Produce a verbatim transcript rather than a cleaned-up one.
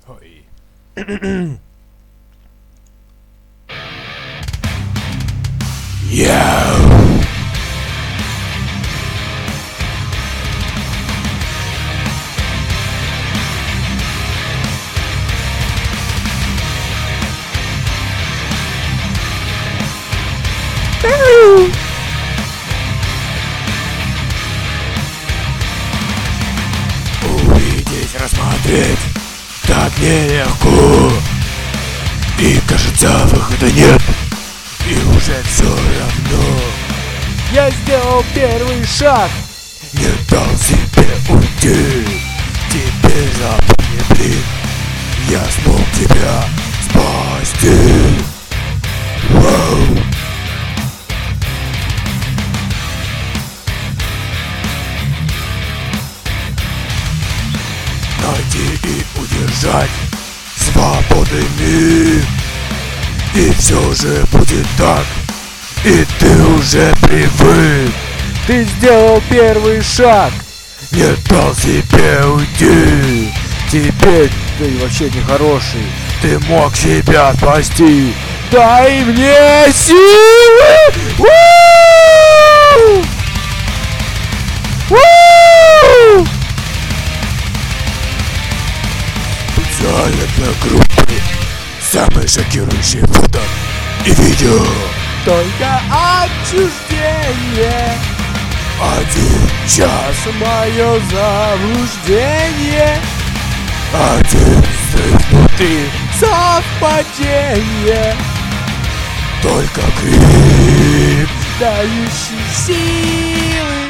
Ой. Йоу! Увидеть, рассмотреть так нелегко. И кажется, выхода нет. И уже все равно Я сделал первый шаг. не дал себе уйти. Теперь запомни, блин, я смог тебя спасти. Вау. Найти и удержать свободный мир. И все же будет так. И ты уже привык. Ты сделал первый шаг. Не дал себе уйти. Теперь ты вообще нехороший. Ты мог себя спасти. Дай мне силы! У! У! Специально для группы самые шокирующие фото и видео. Только отчуждение. Один час, Мое заблуждение. один взрыв внутри. Совпадение, Только крик. дающий силы